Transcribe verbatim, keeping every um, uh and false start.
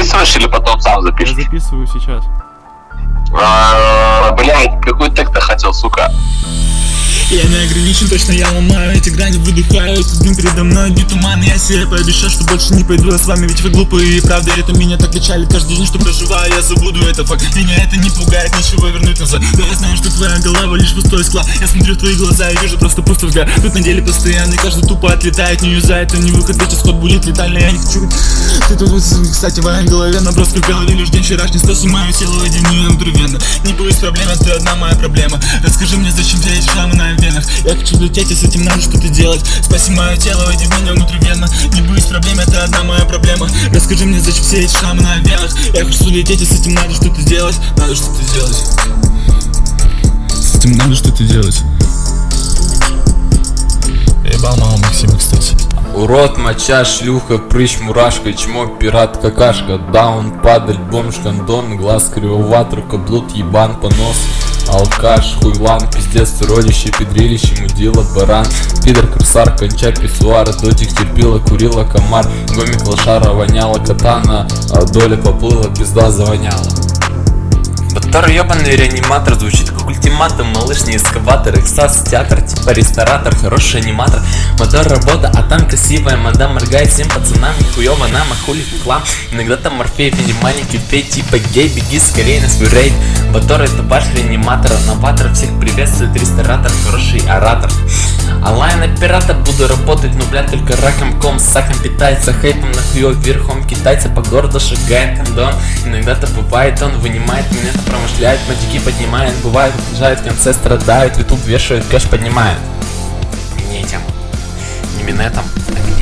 записываешь или потом сам Я запишешь? записываю сейчас. А, блядь, какой тег-то хотел, сука? Я не ограничен, точно я ломаю эти грани, выдыхаю этот дым передо мной, не туман. Я себе пообещал, что больше не пойду я с вами, ведь вы глупые, и правда это меня так печали. Каждый день, что проживаю, я забуду это факт. Меня это не пугает, ничего вернуть назад. Да я знаю, что твоя голова лишь пустой склад. Я смотрю в твои глаза и вижу просто пустой взгляд. Тут на деле постоянный, каждый тупо отлетает, не юзает, это не выход, ведь исход будет летальный. Я не хочу. Ты тут, кстати, в моей голове наброски в голове лишь день вчерашний. Спасу мое тело водяную внутривенно. Не боюсь проблем, ты одна моя проблема. Расскажи мне, зачем тебе эти шрамы на венах? Я хочу лететь, и с этим надо что-то делать. Спаси мое тело, войди в меня внутривенно. Не боюсь проблем, это одна моя проблема. Расскажи мне, зачем все эти шрамы на венах? Я хочу лететь, и с этим надо что-то делать. Надо что-то делать. С этим надо что-то делать. Я ебал маму Максима, кстати. Урод, моча, шлюха, прыщ, мурашка, чмо, пират, какашка, даун, падаль, бомж, гондон, глаз, кривоват, рукоблуд, ебан, понос, алкаш, хуйлан, пиздец, уродище, педрилище, мудила, баран, пидор, крысар, кончай, писсуар, дотик, терпила, курила, комар, гомик, лошара, воняла, катана, а доля поплыла, пизда завоняла. Батар ебаный реаниматор, звучит как ультиматум, малыш не эскаватор, экстаз, театр, типа ресторатор, хороший аниматор, мотор работа, а там красивая мадам моргает всем пацанам, нихуёво нам, а хули хлам, иногда там Морфеев или маленький фей, типа гей, беги скорее на свой рейд, Батор это ваш реаниматор, новатор, всех приветствует ресторатор, хороший оратор. Онлайн оператор буду работать, но блядь только раком, ком, саком питается, хейтом на хуёв верхом китайца по городу шагает кондон. Иногда-то бывает, он вынимает, меня промышляет, матики поднимает, бывает, уезжает, в конце страдает, ютуб вешает, кэш поднимает. Не этим, не минетом, а